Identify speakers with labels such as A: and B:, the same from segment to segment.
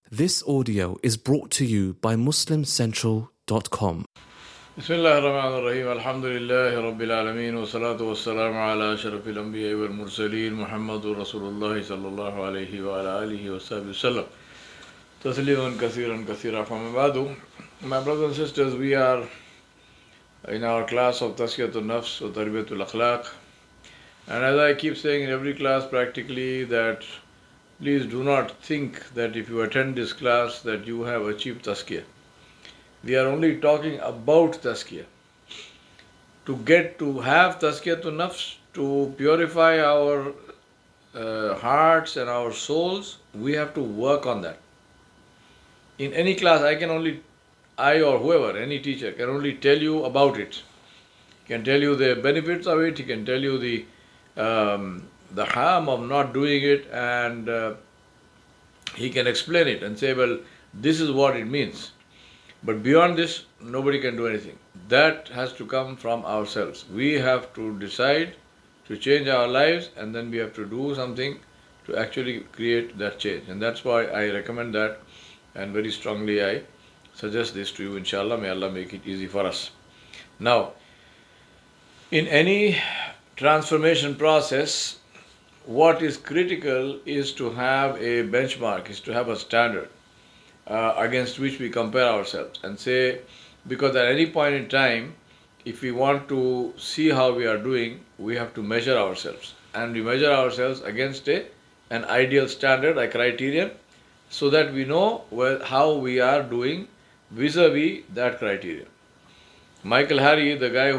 A: This audio is brought to you by MuslimCentral.com.
B: بسم الله الرحمن الرحيم الحمد لله رب العالمين والصلاة والسلام على أشرف الأنبياء والمرسلين محمد رسول الله صلى الله عليه وعلى آله وصحبه وسلم تسليما كثيرا كثيرا. From بعد, my brothers and sisters, we are in our class of Tazkiyatun Nafs or Tarbiyatul Akhlaq, and as I keep saying in every class practically, that please do not think that if you attend this class that you have achieved Tazkiyah. We are only talking about Tazkiyah. To get to have Tazkiyatun Nafs, to purify our hearts and our souls, we have to work on that. In any class, I or whoever, any teacher, can only tell you about it. He can tell you the benefits of it, he can tell you the harm of not doing it, and he can explain it and say, well, this is what it means. But beyond this, nobody can do anything. That has to come from ourselves. We have to decide to change our lives, and then we have to do something to actually create that change. And that's why I recommend that, and very strongly I suggest this to you, inshallah. May Allah make it easy for us. Now, in any transformation process, what is critical is to have a benchmark, is to have a standard against which we compare ourselves and say, because at any point in time, if we want to see how we are doing, we have to measure ourselves. And we measure ourselves against an ideal standard, a criterion, so that we know how we are doing vis-a-vis that criterion. Michael Harry, the guy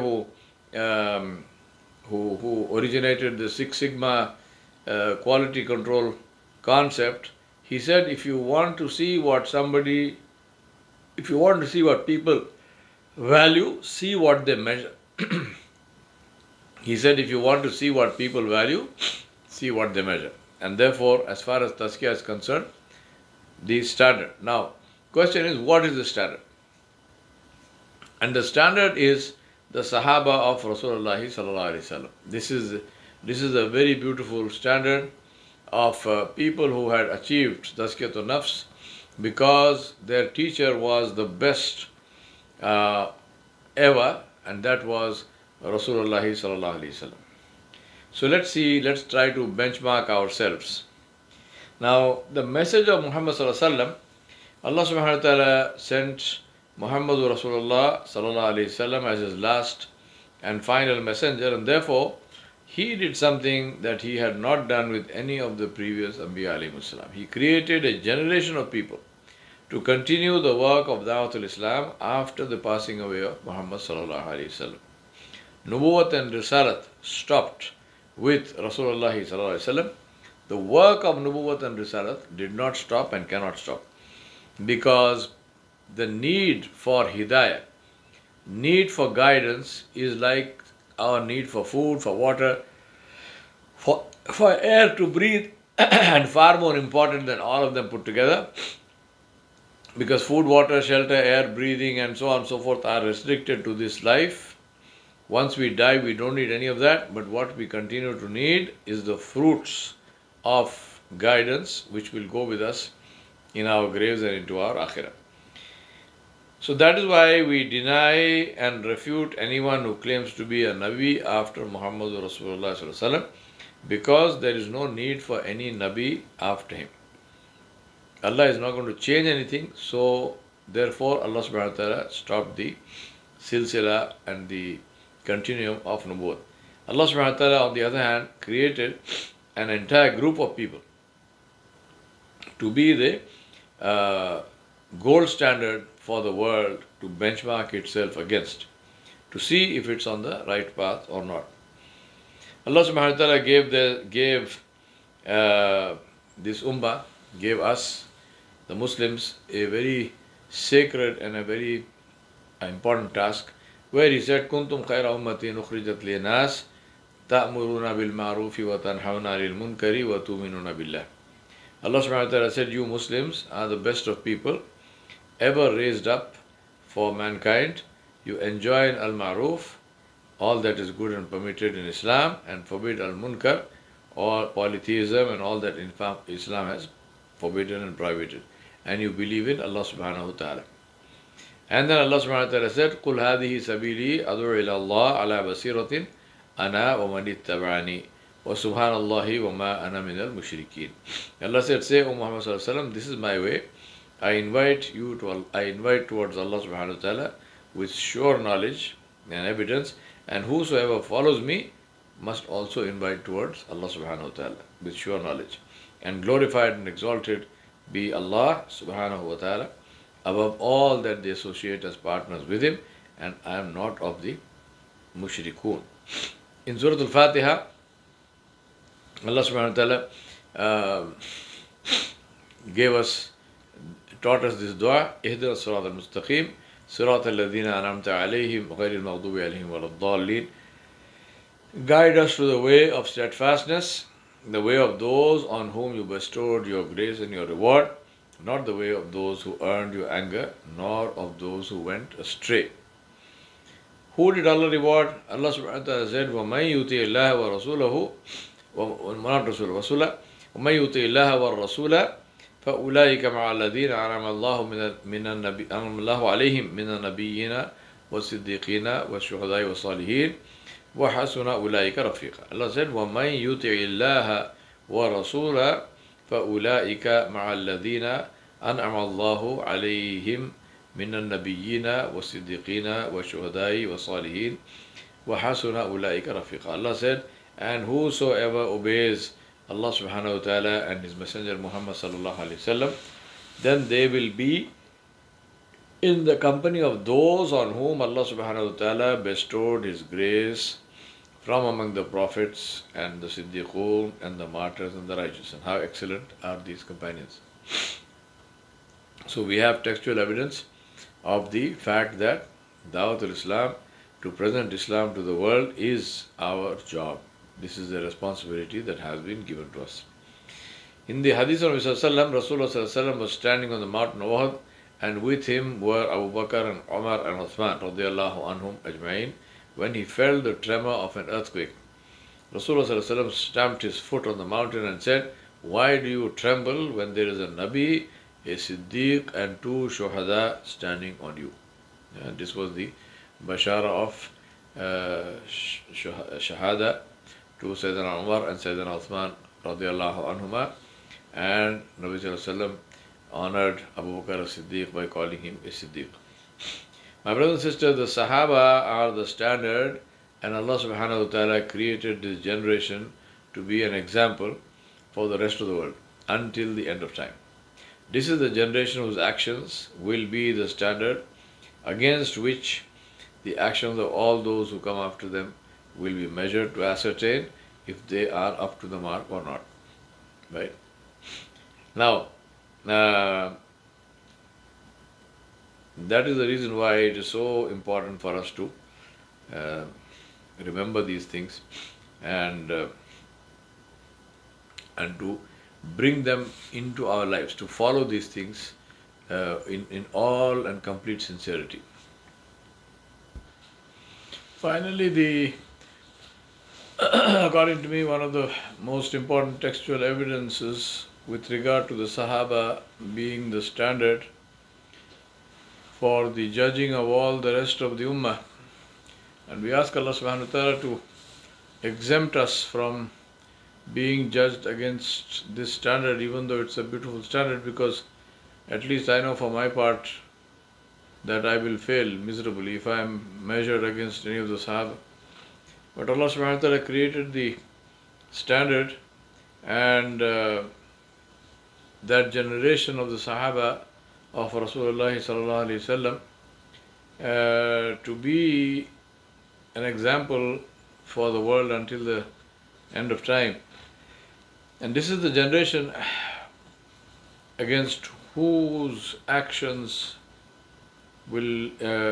B: who originated the Six Sigma quality control concept, he said, if you want to see what people value, see what they measure. He said, if you want to see what people value, see what they measure. And therefore, as far as Tazkiyah is concerned, the standard. Now, question is, what is the standard? And the standard is the Sahaba of Rasulullah sallallahu alaihi wasallam. This is a very beautiful standard of people who had achieved Tazkiyatun Nafs, because their teacher was the best ever, and that was Rasulullah sallallahu alaihi wasallam. So let's try to benchmark ourselves. Now, the message of Muhammad sallallahu alaihi wasallam, Allah subhanahu wa ta'ala sent Muhammadur Rasulullah sallallahu alaihi wasallam as his last and final messenger, and therefore he did something that he had not done with any of the previous Anbiya alayhimus salam. He created a generation of people to continue the work of Da'watul Islam after the passing away of Muhammad sallallahu alaihi wasallam. Nubuwwat and Risalat stopped with Rasulullah sallallahu alaihi wasallam. The work of Nubuwwat and Risalat did not stop and cannot stop, because the need for hidayah, need for guidance, is like our need for food, for water, for air to breathe, and far more important than all of them put together, because food, water, shelter, air, breathing, and so on and so forth are restricted to this life. Once we die, we don't need any of that, but what we continue to need is the fruits of guidance which will go with us in our graves and into our akhirah. So that is why we deny and refute anyone who claims to be a Nabi after Muhammad Rasulullah sallallahu alaihi wasallam, because there is no need for any Nabi after him. Allah is not going to change anything, so therefore Allah subhanahu wa ta'ala stopped the silsila and the continuum of Nubuwwat. Allah subhanahu wa ta'ala, on the other hand, created an entire group of people to be the gold standard for the world to benchmark itself against, to see if it's on the right path or not. Allah subhanahu wa ta'ala gave this ummah, gave us, the Muslims, a very sacred and a very important task, where He said, Kuntum khayra ummatin ukhrijat linas ta'muruna bil ma'rufi wa tanhauna 'anil munkari wa tu'minuna billah. Allah subhanahu wa ta'ala said, you Muslims are the best of people ever raised up for mankind. You enjoin al-ma'ruf, all that is good and permitted in Islam, and forbid al-munkar, or polytheism and all that Islam has forbidden and prohibited. and you believe in Allah subhanahu wa ta'ala. And then Allah subhanahu wa ta'ala said, قُلْ هَذِهِ سَبِيلِي أَدْعُو إِلَى اللَّهِ عَلَى بَصِيرَةٍ أَنَا وَمَنِ اتَّبَعَنِي وَسُبْحَانَ اللَّهِ وَمَا أَنَا مِنَ الْمُشْرِكِينَ. Allah said, say, O Muhammad sallallahu alaihi wasallam, this is my way. I invite towards Allah subhanahu wa ta'ala with sure knowledge and evidence, and whosoever follows me must also invite towards Allah subhanahu wa ta'ala with sure knowledge. And glorified and exalted be Allah subhanahu wa ta'ala above all that they associate as partners with Him, and I am not of the mushrikun. In Surah Al-Fatiha, Allah subhanahu wa ta'ala taught us this dua, اهدنا الصراط المستقيم صراط الذين أنعمت عليهم غير المغضوب عليهم ولا الضالين. Guide us to the way of steadfastness, the way of those on whom you bestowed your grace and your reward, not the way of those who earned your anger, nor of those who went astray. Who did Allah reward? Allah subhanahu wa ta'ala said, وَمَن يُطِعِ اللَّهَ وَرَسُولَهُ وَمَن يُطِعِ اللَّهَ وَالرَّسُولَ فَأُولَٰئِكَ مَعَ الَّذِينَ أَنْعَمَ اللَّهُ عَلَيْهِم مِّنَ النَّبِيِّينَ وَالصِّدِّيقِينَ وَالشُّهَدَاءِ وَالصَّالِحِينَ وَحَسُنَ أُولَٰئِكَ رَفِيقًا. Allah said, وَمَن يُطِعِ اللَّهَ وَرَسُولَهُ فَأُولَٰئِكَ مَعَ الَّذِينَ أَنْعَمَ اللَّهُ عَلَيْهِم مِّنَ النَّبِيِّينَ وَالصِّدِّيقِينَ وَالشُّهَدَاءِ وَالصَّالِحِينَ وَحَسُنَ أُولَٰئِكَ رَفِيقًا. Allah said, and whosoever obeys Allah subhanahu wa ta'ala and His Messenger Muhammad sallallahu alayhi wasallam, then they will be in the company of those on whom Allah subhanahu wa ta'ala bestowed His grace from among the prophets and the Siddiqun and the martyrs and the righteous. And how excellent are these companions. So we have textual evidence of the fact that Dawat al-Islam, to present Islam to the world, is our job. This is a responsibility that has been given to us. In the hadith of Rasulullah was standing on the mountain Uhud, and with him were Abu Bakr and Umar and Uthman radiyallahu anhum ajma'in, when he felt the tremor of an earthquake. Rasulullah stamped his foot on the mountain and said, why do you tremble when there is a Nabi, a Siddiq and two Shuhada standing on you? And this was the bashara of Shahada to Sayyidina Umar and Sayyidina Uthman radiyallahu anhuma, and Nabi sallallahu alayhi wa sallam honored Abu Bakr as-Siddiq by calling him a Siddiq. My brothers and sisters, the Sahaba are the standard, and Allah subhanahu wa ta'ala created this generation to be an example for the rest of the world until the end of time. This is the generation whose actions will be the standard against which the actions of all those who come after them will be measured to ascertain if they are up to the mark or not. Right? Now, that is the reason why it is so important for us to remember these things and to bring them into our lives, to follow these things in all and complete sincerity. Finally, according to me, one of the most important textual evidences with regard to the Sahaba being the standard for the judging of all the rest of the Ummah. And we ask Allah subhanahu wa ta'ala to exempt us from being judged against this standard, even though it's a beautiful standard, because at least I know for my part that I will fail miserably if I am measured against any of the Sahaba. But Allah subhanahu wa ta'ala created the standard, and that generation of the Sahaba of Rasulullah sallallahu alaihi wasallam to be an example for the world until the end of time. And this is the generation against whose actions will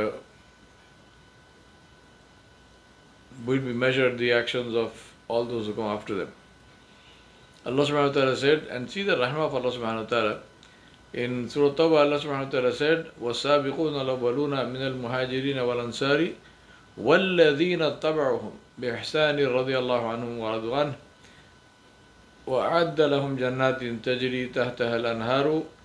B: be measured the actions of all those who come after them. Allah subhanahu wa ta'ala said, and see the rahmah of Allah subhanahu wa ta'ala. In Surah Tawbah, Allah subhanahu wa ta'ala said, وَالسَّابِقُونَ الْأَوَّلُونَ مِنَ الْمُهَاجِرِينَ وَالْأَنصَارِ وَالَّذِينَ اتَّبَعُوهُم بِإِحْسَانٍ رَضِيَ اللَّهُ عَنْهُمْ وَرَضُوا عَنْهُ وَأَعَدَّ لَهُمْ جَنَّاتٍ تَجْرِي تَحْتَهَا الْأَنْهَارُ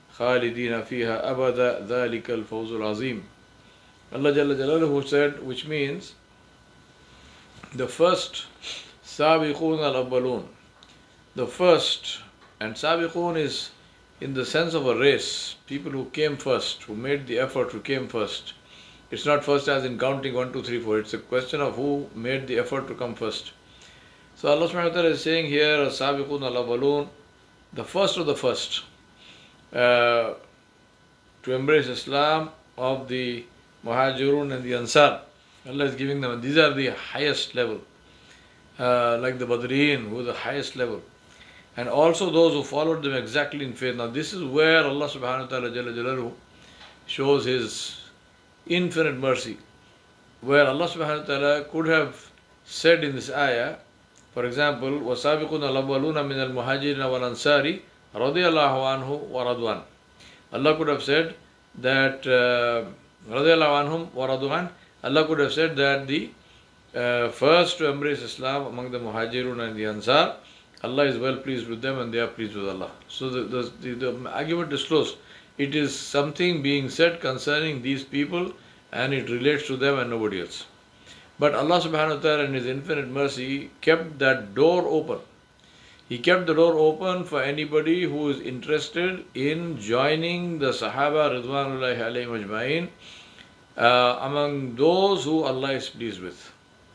B: خالدين فيها أبدا ذلك الفوز العظيم. Allah Jalla Jalaluhu said, which means the first Sabiqun al-Awwalun, the first, and Sabiqun is in the sense of a race, people who came first, who made the effort, who came first. It's not first as in counting 1, 2, 3, 4. It's a question of who made the effort to come first. So Allah subhanahu wa ta'ala is saying here, Sabiqun al-Awwalun, the first of the first, to embrace Islam of the Muhajirun and the Ansar. Allah is giving them, these are the highest level. Like the Badriyin, who are the highest level. And also those who followed them exactly in faith. Now this is where Allah subhanahu wa ta'ala Jalla Jalaluhu shows His infinite mercy. Where Allah subhanahu wa ta'ala could have said in this ayah, for example, وَسَابِقُونَ الْأَوَّلُونَ مِنَ الْمُهَاجِرِينَ وَالْأَنصَارِ رَضِيَ اللَّهُ عَنْهُ وَرَضْوَانْ. Allah could have said that رَضِيَ اللَّهُ عَنْهُمْ وَرَضْوَانْ. Allah could have said that the first to embrace Islam among the Muhajirun and the Ansar, Allah is well pleased with them and they are pleased with Allah. So the argument is closed. It is something being said concerning these people and it relates to them and nobody else. But Allah subhanahu wa ta'ala in His infinite mercy kept that door open. He kept the door open for anybody who is interested in joining the Sahaba Ridwanullahi alayhim ajma'in among those who Allah is pleased with.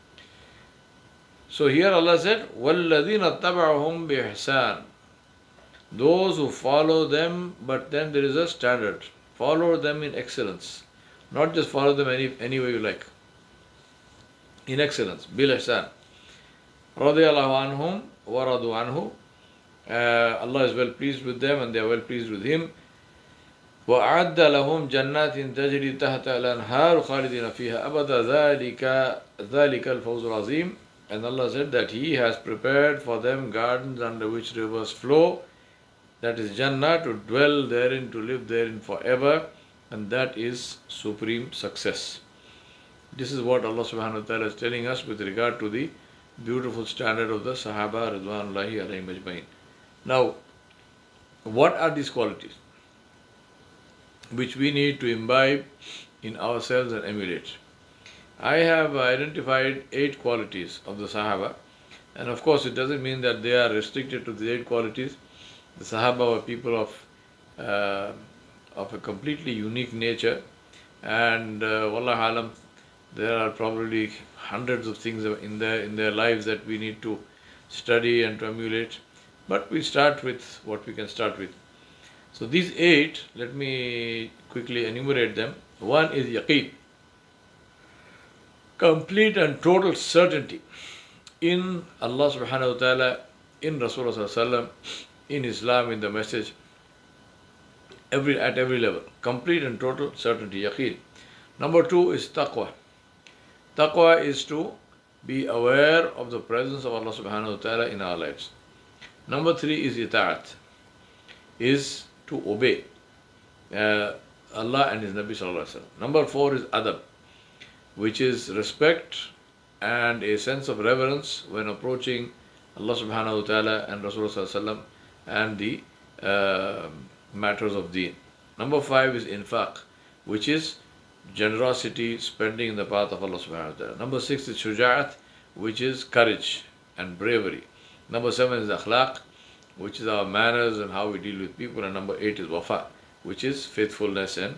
B: So here Allah said, وَالَّذِينَ اتَّبَعُهُمْ بِإِحْسَانٍ. Those who follow them, but then there is a standard. Follow them in excellence. Not just follow them any way you like. In excellence. Bil ihsan. Radiyallahu anhum wa radu anhu. Allah is well pleased with them and they are well pleased with Him. وَأَعَدَّ لَهُمْ جَنَّاتٍ تَجْرِي تَحْتَ الْأَنْهَارُ خَالِدِينَ فِيهَا أَبَدًا ذَلِكَ الْفَوْزُ الْعَظِيمُ. And Allah said that He has prepared for them gardens under which rivers flow. That is Jannah, to dwell therein, to live therein forever. And that is supreme success. This is what Allah subhanahu wa ta'ala is telling us with regard to the beautiful standard of the Sahaba Ridwanullahi alayhim ajma'in. Now, what are these qualities which we need to imbibe in ourselves and emulate? I have identified 8 qualities of the Sahaba, and of course it doesn't mean that they are restricted to the 8 qualities. The Sahaba were people of a completely unique nature, and Wallahu alam, there are probably hundreds of things in their lives that we need to study and to emulate. But we start with what we can start with. So these 8, let me quickly enumerate them. One is yaqeen, complete and total certainty in Allah subhanahu wa ta'ala, in Rasulullah sallallahu alaihi wasallam, in Islam, in the message, at every level. Complete and total certainty, yaqeen. Number 2 is taqwa. Taqwa is to be aware of the presence of Allah subhanahu wa ta'ala in our lives. Number 3 is ita'at, is to obey Allah and His Nabi sallallahu alaihi wasallam. Number 4 is adab, which is respect and a sense of reverence when approaching Allah subhanahu wa ta'ala and Rasulullah sallallahu alaihi wasallam and the matters of deen. Number 5 is infaq, which is generosity, spending in the path of Allah subhanahu wa ta'ala. Number 6 is shuja'at, which is courage and bravery. Number 7 is akhlaq, which is our manners and how we deal with people. And number 8 is wafa, which is faithfulness and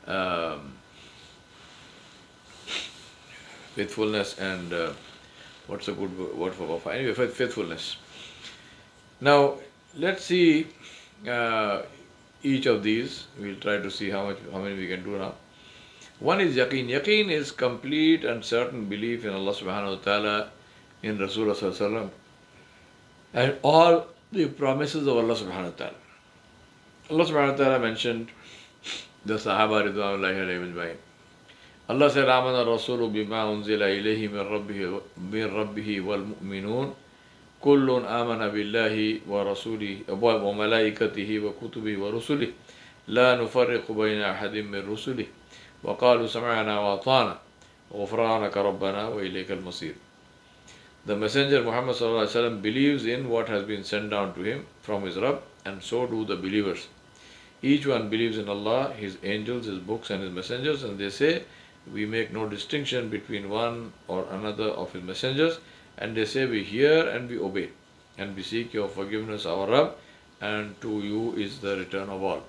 B: what's a good word for wafa? Anyway, faithfulness. Now, let's see each of these. We'll try to see how many we can do now. One is yaqeen. Yaqeen is complete and certain belief in Allah subhanahu wa ta'ala, in Rasulullah sallallahu alaihi wasallam, and all the promises of Allah subhanahu wa ta'ala. Allah subhanahu wa ta'ala mentioned the Sahaba Ridwanullahi alayhim ajma'in. Allah said, Amana Rasulu bima unzila ilayhi min rabbihi wal mu'minun kullun amana billahi wa rasulihi wa malaikatihi wa kutubihi wa rusulihi la nufarriqu bayna ahadin min rusulihi wa qalu sam'ana wa ata'na ghufranaka rabbana wa ilayka al-masir. The Messenger Muhammad sallallahu alaihi wasallam believes in what has been sent down to him from his Rabb, and so do the believers. Each one believes in Allah, His angels, His books, and His messengers, and they say, we make no distinction between one or another of His messengers, and they say, we hear and we obey, and we seek your forgiveness, our Rabb, and to you is the return of all.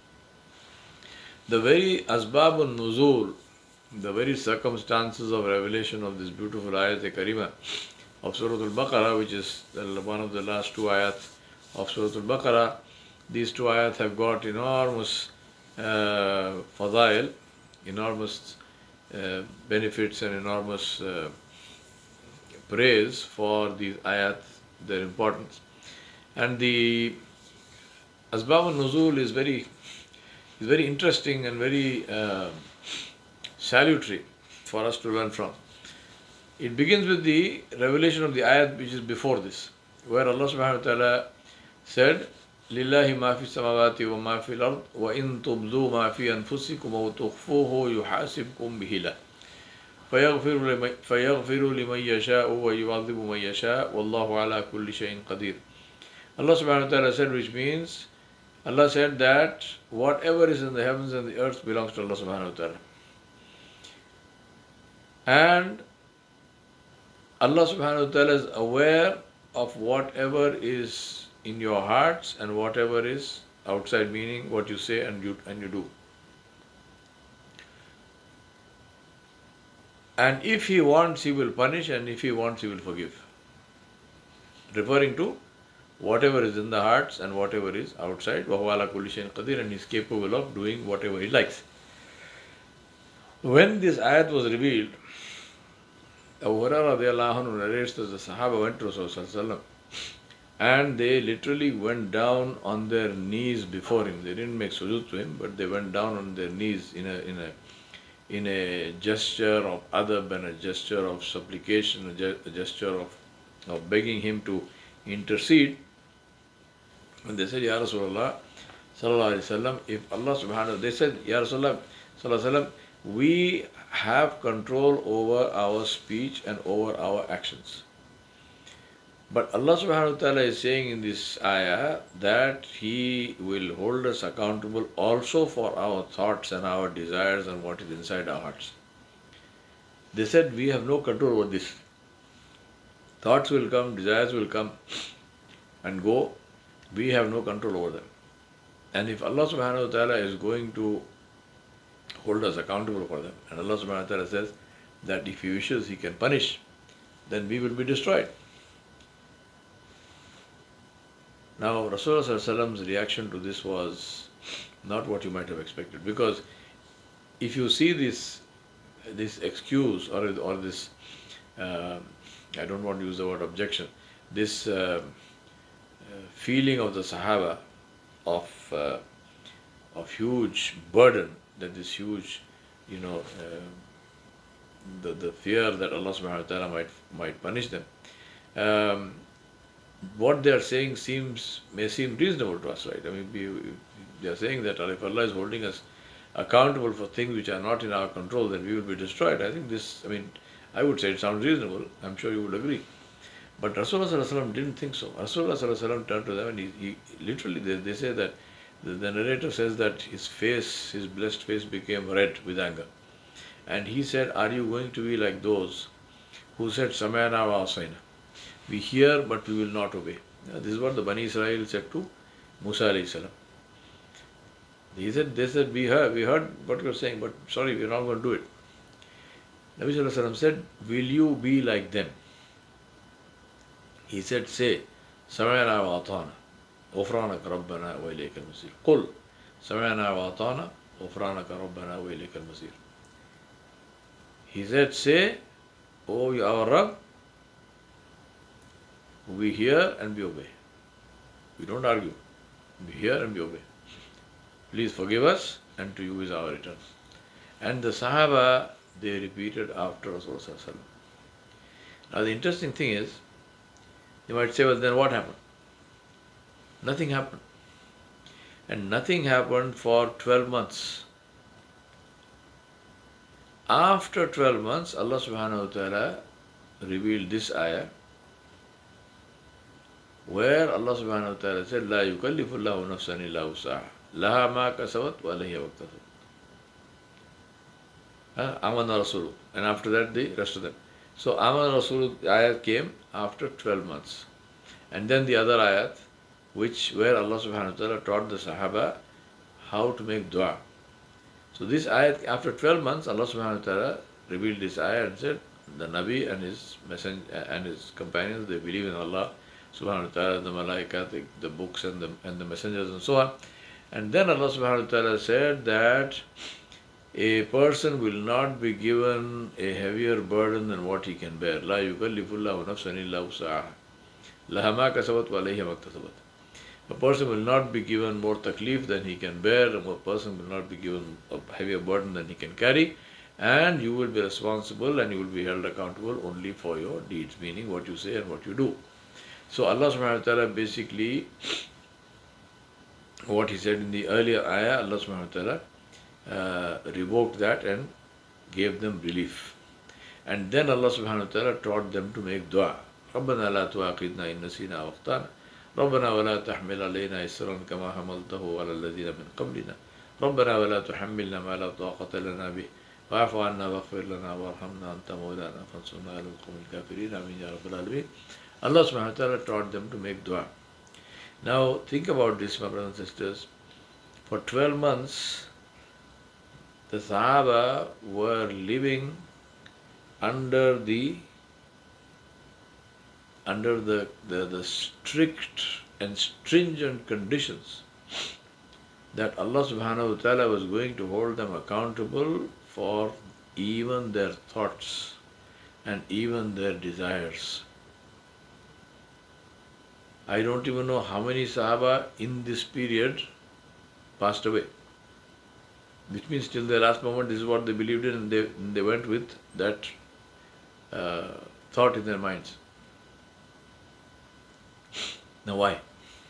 B: The very asbab al-nuzul, the very circumstances of revelation of this beautiful ayat-e-karima of Surah Al-Baqarah, which is one of the last two ayats of Surah Al-Baqarah. These two ayats have got enormous fadail, enormous benefits and enormous praise for these ayats, their importance. And the asbab al-nuzul is very interesting and very salutary for us to learn from. It begins with the revelation of the ayat which is before this, where Allah subhanahu wa ta'ala said, لِلَّهِ مَا فِي السَّمَاوَاتِ وَمَا فِي الْأَرْضِ وَإِن تُبْدُوا مَا فِي أَنفُسِكُمْ أَوْ تُخْفُوهُ يُحَاسِبْكُم بِهِ اللَّهُ فَيَغْفِرُ لِمَن يَشَاءُ وَيُعَذِّبُ مَن يَشَاءُ وَاللَّهُ عَلَى كُلِّ شَيْءٍ قَدِيرٌ. Allah subhanahu wa ta'ala said, which means, Allah said that whatever is in the heavens and the earth belongs to Allah subhanahu wa ta'ala. And Allah subhanahu wa ta'ala is aware of whatever is in your hearts and whatever is outside, meaning what you say and you do. And if He wants, He will punish, and if He wants, He will forgive. Referring to whatever is in the hearts and whatever is outside. وَهُوَ عَلَى كُلِّ شَيْءٍ قَدِيرٌ, and He is capable of doing whatever He likes. When this ayat was revealed, Abu Hurairah radiallahu anhu narrates that the Sahaba went to Rasulullah and they literally went down on their knees before him. They didn't make sujood to him, but they went down on their knees in a gesture of adab and a gesture of supplication, a gesture of begging him to intercede. And they said, Ya Rasulullah sallallahu alaihi wasallam, if Allah subhanahu, they said, Ya Rasulullah sallallahu alaihi wasallam, we have control over our speech and over our actions. But Allah subhanahu wa ta'ala is saying in this ayah that He will hold us accountable also for our thoughts and our desires and what is inside our hearts. They said, we have no control over this. Thoughts will come, desires will come and go. We have no control over them. And if Allah subhanahu wa ta'ala is going to hold us accountable for them, and Allah subhanahu wa ta'ala says that if He wishes, He can punish, then we will be destroyed. Now, Rasulullah sallallahu alaihi wasallam's reaction to this was not what you might have expected, because if you see this excuse or this, I don't want to use the word objection, this feeling of the Sahaba of huge burden, that this huge, the fear that Allah subhanahu wa ta'ala might punish them. What they are saying may seem reasonable to us, right? I mean, they are saying that if Allah is holding us accountable for things which are not in our control, then we will be destroyed. I think I would say it sounds reasonable. I'm sure you would agree. But Rasulullah sallallahu alaihi wasallam didn't think so. Rasulullah sallallahu alaihi wasallam turned to them and he literally, they say that, the narrator says that his blessed face became red with anger. And he said, are you going to be like those who said, Samayana wa asayna? We hear, but we will not obey. This is what the Bani Israel said to Musa alayhi salam. They said, we heard what you're saying, but sorry, we're not going to do it. Nabi sallallahu alaihi wasallam said, will you be like them? He said, say, Samayana wa atana, غفرانك ربنا وإليك المصير. قل سمعنا وأطعنا غفرانك ربنا وإليك المصير. He said, say, O our Rabb, we hear and we obey. We don't argue. We hear and we obey. Please forgive us, and to you is our return. And the Sahaba, they repeated after Rasulullah. Now the interesting thing is, you might say, well, then what happened? Nothing happened. And nothing happened for 12 months. After 12 months, Allah subhanahu wa ta'ala revealed this ayah, where Allah subhanahu wa ta'ala said, La yukallifu Allahu nafsan illa wus'aha. لها ما كسبت وعليها ما اكتسبت. Amana Rasulu. And after that, the rest of them. So Amana Rasulu ayat came after 12 months. And then the other ayat, where Allah subhanahu wa ta'ala taught the Sahaba how to make dua. So this ayat, after 12 months, Allah subhanahu wa ta'ala revealed this ayat and said, the Nabi and his messenger and his companions, they believe in Allah subhanahu wa ta'ala, the malaika, the books and the messengers and so on. And then Allah subhanahu wa ta'ala said that a person will not be given a heavier burden than what he can bear. La yukallifullahu nafsan illa wus'aha. Laha ma kasabat wa alayha ma iktasabat. A person will not be given more taklif than he can bear. A person will not be given a heavier burden than he can carry. And you will be responsible and you will be held accountable only for your deeds, meaning what you say and what you do. So Allah subhanahu wa ta'ala basically, what he said in the earlier ayah, Allah subhanahu wa ta'ala revoked that and gave them relief. And then Allah subhanahu wa ta'ala taught them to make dua. رَبَّنَا لَا تُعَاقِدْنَا إِن نَّسِينَا أَوْ أَخْطَأْنَا رَبَّنَا وَلَا تَحْمِلْ عَلَيْنَا إِصْرًا كَمَا حَمَلْتَهُ عَلَى الَّذِينَ مِن قَبْلِنَا رَبَّنَا وَلَا تُحَمِّلْنَا مَا لَا طَاقَةَ لَنَا بِهِ وَاعْفُ عَنَّا وَاغْفِرْ لَنَا وَارْحَمْنَا أَنْتَ مَوْلَانَا فَانصُرْنَا عَلَى الْقَوْمِ الْكَافِرِينَ آمين يا رب العالمين. Allah subhanahu wa ta'ala taught them to make dua. Now think about this, my brothers and sisters. For 12 months, the Sahaba were living under the strict and stringent conditions that Allah subhanahu wa ta'ala was going to hold them accountable for even their thoughts and even their desires. I don't even know how many Sahaba in this period passed away. Which means till their last moment, this is what they believed in, and they went with that thought in their minds. Now why?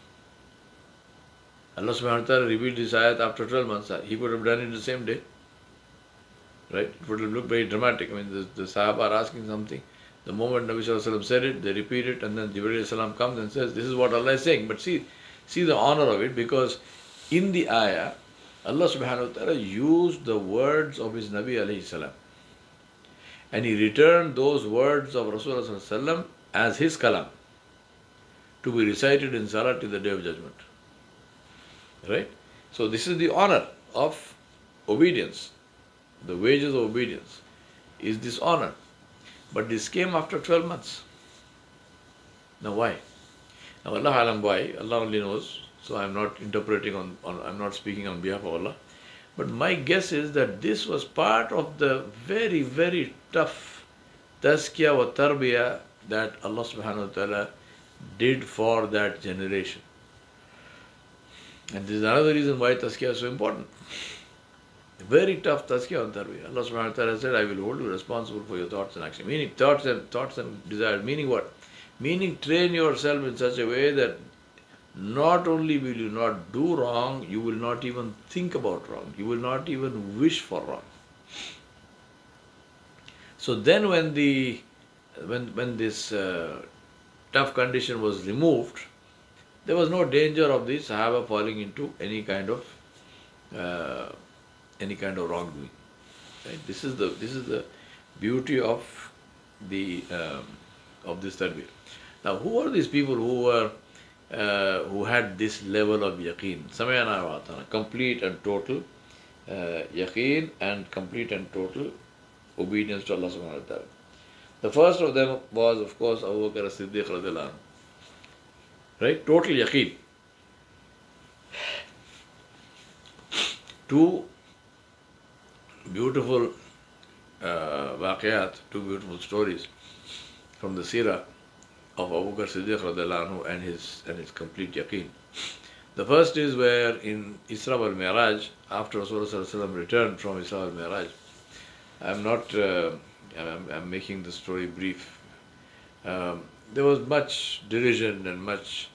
B: Allah subhanahu wa ta'ala revealed this ayat after 12 months. He could have done it the same day. Right? It would have looked very dramatic. I mean, the Sahaba are asking something. The moment Nabi Sallallahu Alaihi Wasallam said it, they repeat it, and then Jibreel Salam comes and says, this is what Allah is saying. But see the honor of it, because in the ayah, Allah subhanahu wa ta'ala used the words of his Nabi alayhi salam. And he returned those words of Rasulullah sallallahu alaihi wasallam as his kalam to be recited in Salah till the Day of Judgment. Right? So this is the honor of obedience. The wages of obedience is this honor. But this came after 12 months. Now why? Now Allah alam why, Allah only knows. So I'm not interpreting I'm not speaking on behalf of Allah. But my guess is that this was part of the very, very tough tazkiyah wa tarbiyah that Allah subhanahu wa ta'ala did for that generation. And this is another reason why tazkiyah is so important. Very tough tazkiyah and tarbiyah. Allah subhanahu wa ta'ala said, I will hold you responsible for your thoughts and actions. Meaning thoughts and desires. Meaning what? Meaning train yourself in such a way that not only will you not do wrong, you will not even think about wrong. You will not even wish for wrong. So then when this tough condition was removed, there was no danger of the Sahaba falling into any kind of wrongdoing. Right? This is the beauty of this tarbiyah. Now, who are these people who had this level of yaqeen? Samayana wa atana, complete and total yaqeen and complete and total obedience to Allah subhanahu wa ta'ala. The first of them was, of course, Abu Bakr as-Siddiq radhiyallahu anhu. Right? Total yaqeen. Two beautiful waqiyat, two beautiful stories from the seerah of Abu Bakr Siddiq radhiyallahu anhu and his complete yaqeen. The first is where in Isra wal Mi'raj, after Rasulullah sallallahu alaihi wasallam returned from Isra wal Mi'raj, I'm making the story brief. There was much derision and much,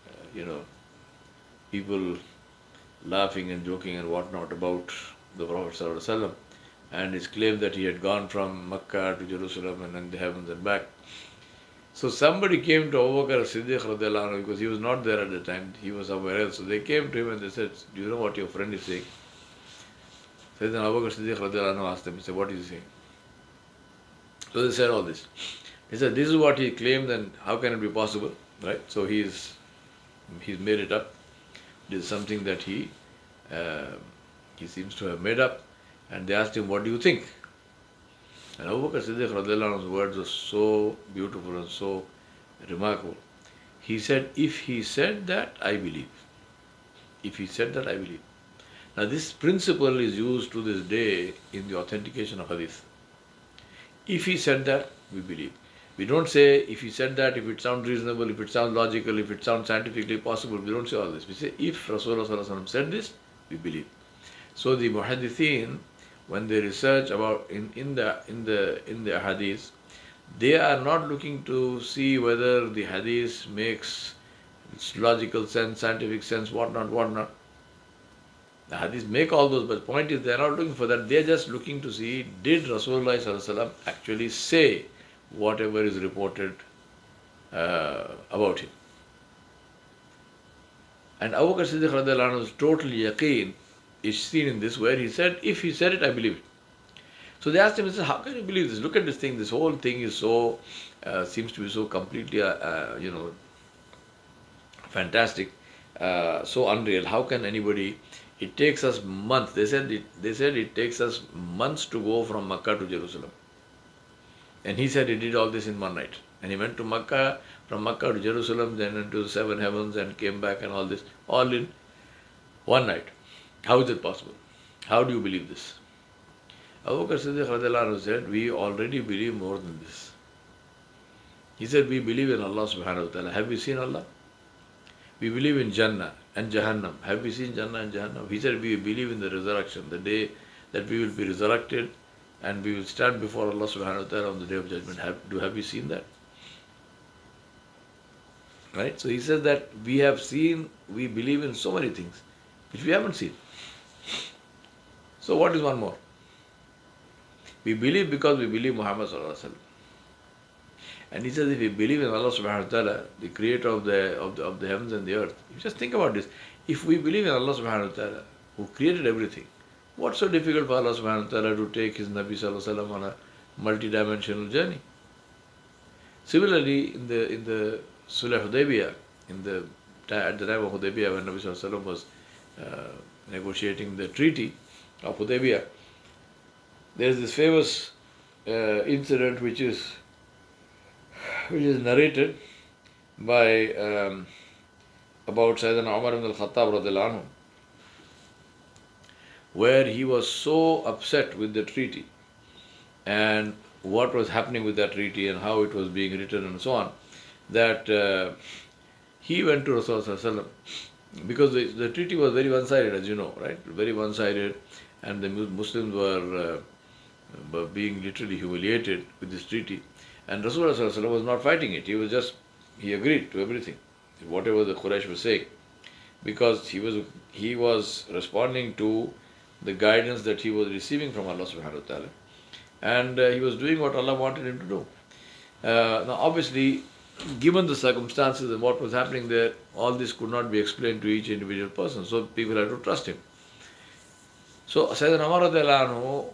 B: people laughing and joking and whatnot about the Prophet sallallahu alaihi wasallam and his claim that he had gone from Makkah to Jerusalem and then the heavens and back. So somebody came to Abu Bakr Siddiq radiallahu anhu because he was not there at the time, he was somewhere else. So they came to him and they said, do you know what your friend is saying? So then Abu Bakr Siddiq radiallahu anhu asked them, he said, what is he saying? So they said all this. He said, this is what he claimed, and how can it be possible? Right? So he's made it up. This is something that he seems to have made up. And they asked him, what do you think? And Abu Bakr Siddiq radiallahu anhu's words were so beautiful and so remarkable. He said, if he said that, I believe. If he said that, I believe. Now this principle is used to this day in the authentication of hadith. If he said that, we believe. We don't say, if he said that, if it sounds reasonable, if it sounds logical, if it sounds scientifically possible, we don't say all this. We say, if Rasulullah sallallahu alaihi wasallam said this, we believe. So the muhaddithin, when they research about in the hadith, they are not looking to see whether the hadith makes logical sense, scientific sense, whatnot. The hadith make all those, but the point is they are not looking for that. They are just looking to see, did Rasulullah sallallahu alaihi wasallam actually say whatever is reported about him. And Abu Bakr Siddiq radiallahu anhu's total yaqeen is seen in this, where he said, if he said it, I believe it. So they asked him, he said, how can you believe this? Look at this thing, this whole thing is so, seems to be so completely, fantastic, so unreal. How can anybody, it takes us months, they said it takes us months to go from Makkah to Jerusalem. And he said he did all this in one night. And he went to Makkah, from Makkah to Jerusalem, then into the seven heavens and came back and all this, all in one night. How is it possible? How do you believe this? Abu Bakr Siddiq radiallahu anhu said, we already believe more than this. He said, we believe in Allah subhanahu wa ta'ala. Have we seen Allah? We believe in Jannah and Jahannam. Have we seen Jannah and Jahannam? He said, we believe in the resurrection, the day that we will be resurrected and we will stand before Allah subhanahu wa ta'ala on the day of judgment. Have you seen that? Right? So he says that we have seen, we believe in so many things which we haven't seen. So what is one more? We believe because we believe Muhammad sallallahu alaihi wasallam. And he says, if we believe in Allah subhanahu wa ta'ala, the creator of the heavens and the earth, you just think about this. If we believe in Allah subhanahu wa ta'ala, who created everything, what's so difficult for Allah subhanahu wa ta'ala to take his Nabi sallallahu alaihi wasallam on a multi-dimensional journey? Similarly, in the Sulh Hudaybiyah, at the time of Hudaybiyah, when Nabi sallallahu alaihi wasallam was negotiating the treaty of Hudaybiyah, there is this famous incident which is narrated by about Sayyidina Umar ibn al-Khattab radiallahu anhu, where he was so upset with the treaty and what was happening with that treaty and how it was being written and so on, that he went to Rasulullah sallallahu alaihi wasallam, because the treaty was very one-sided, as you know, right? Very one-sided, and the Muslims were being literally humiliated with this treaty. And Rasulullah sallallahu alaihi wasallam was not fighting it. He agreed to everything, whatever the Quraysh was saying, because he was responding to the guidance that he was receiving from Allah subhanahu wa ta'ala. And he was doing what Allah wanted him to do. Now obviously, given the circumstances and what was happening there, all this could not be explained to each individual person, so people had to trust him. So Sayyidina Umar radiallahu anhu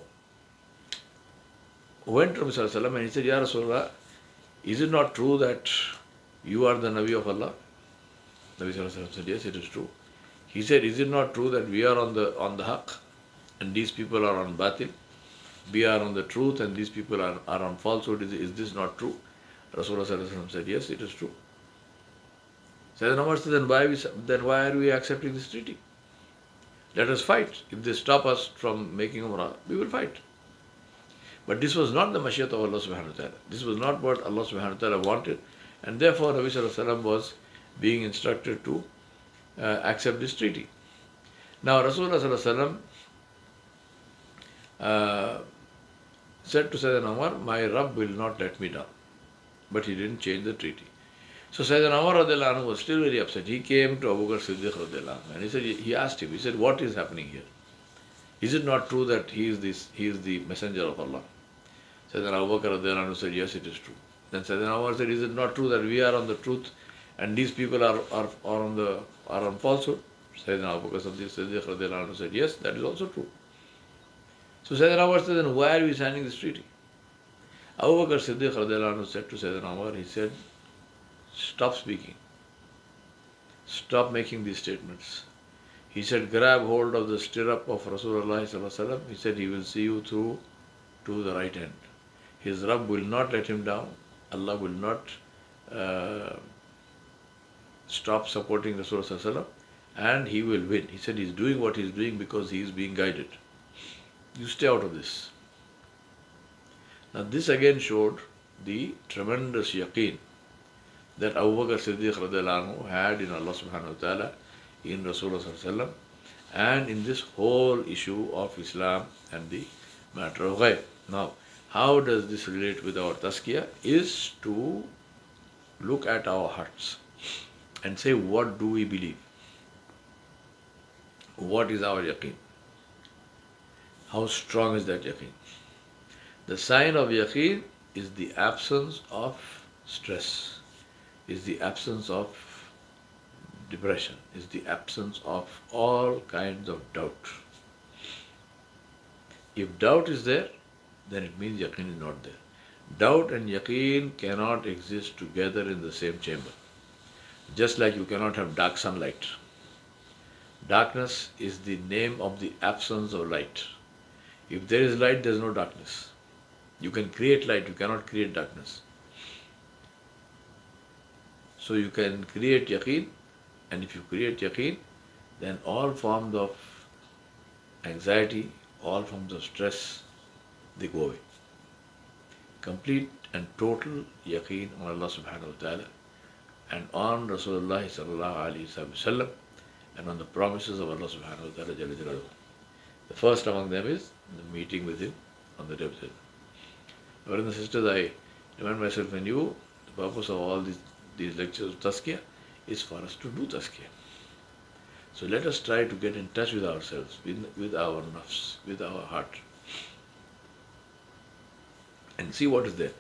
B: went to Rasulullah sallallahu alaihi wasallam and he said, Ya Rasulullah, is it not true that you are the Nabi of Allah? Nabi sallallahu alaihi wasallam said, yes, it is true. He said, is it not true that we are on the haqq and these people are on batil? We are on the truth and these people are on falsehood. Is this not true? Rasulullah sallallahu alaihi wasallam said, yes, it is true. Sayyidina Umar said, then why are we accepting this treaty? Let us fight. If they stop us from making Umrah, we will fight. But this was not the Mashiach of Allah subhanahu wa ta'ala. This was not what Allah subhanahu wa ta'ala wanted. And therefore Nabi sallallahu alaihi wasallam was being instructed to accept this treaty. Now Rasulullah sallallahu alaihi wasallam said to Sayyidina Umar, my Rabb will not let me down. But he didn't change the treaty. So Sayyidina Umar radiallahu anhu was still very upset. He came to Abu Bakr Siddiq radiallahu anhu and he asked him, he said, what is happening here? Is it not true that he is the messenger of Allah? Sayyidina Abu Bakr radiallahu anhu said, yes, it is true. Then Sayyidina Umar said, is it not true that we are on the truth and these people are on falsehood? Sayyidina Abu Bakr Siddiq radiallahu anhu said, yes, that is also true. So Sayyidina Umar said, then why are we signing this treaty? Abu Bakr Siddiq radiallahu anhu said to Sayyidina Umar, he said, stop speaking. Stop making these statements. He said, grab hold of the stirrup of Rasulullah sallallahu alaihi wasallam. He said, he will see you through to the right end. His Rabb will not let him down. Allah will not stop supporting Rasulullah sallallahu alaihi wasallam, and he will win. He said, he's doing what he's doing because he is being guided. You stay out of this. Now this again showed the tremendous yaqeen that Abu Bakr Siddiq radiallahu anhu had in Allah subhanahu wa ta'ala, in Rasulullah sallallahu alaihi wasallam, and in this whole issue of Islam and the matter of ghaib. Now, how does this relate with our tazkiyah? Is to look at our hearts and say, what do we believe? What is our yaqeen? How strong is that yaqeen? The sign of yaqeen is the absence of stress, is the absence of depression, is the absence of all kinds of doubt. If doubt is there, then it means yaqeen is not there. Doubt and yaqeen cannot exist together in the same chamber. Just like you cannot have dark sunlight. Darkness is the name of the absence of light. If there is light, there is no darkness. You can create light, you cannot create darkness. So you can create yaqeen, and if you create yaqeen, then all forms of anxiety, all forms of stress, they go away. Complete and total yaqeen on Allah subhanahu wa ta'ala and on Rasulullah sallallahu alayhi wasallam and on the promises of Allah subhanahu wa ta'ala jalla jalaluhu. The first among them is the meeting with him on the day of Jannah. Brothers and sisters, I remind myself and you, the purpose of all these lectures of tazkiyah is for us to do tazkiyah. So let us try to get in touch with ourselves, with our nafs, with our heart, and see what is there.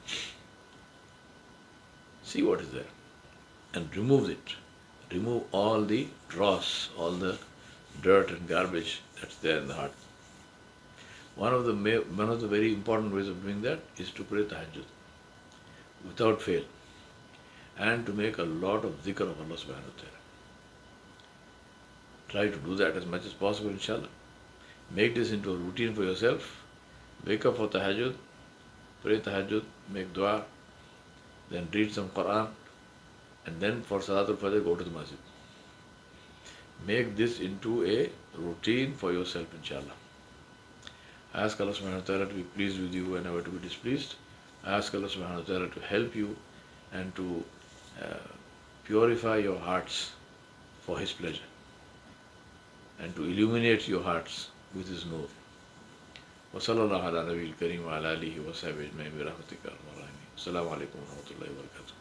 B: See what is there and remove it. Remove all the dross, all the dirt and garbage that's there in the heart. One of the very important ways of doing that is to pray tahajjud without fail and to make a lot of dhikr of Allah subhanahu wa ta'ala. Try to do that as much as possible, inshallah. Make this into a routine for yourself. Wake up for tahajjud, pray tahajjud, make dua, then read some Quran, and then for Salatul Fajr go to the masjid. Make this into a routine for yourself, inshallah. Ask Allah subhanahu wa ta'ala to be pleased with you and never to be displeased. Ask Allah subhanahu wa ta'ala to help you and to purify your hearts for His pleasure and to illuminate your hearts with His nur. وصلى الله على نبي الكريم وعلى آله وصحبه أجمعين برحمتك يا أرحم الراحمين. السلام عليكم ورحمة الله وبركاته.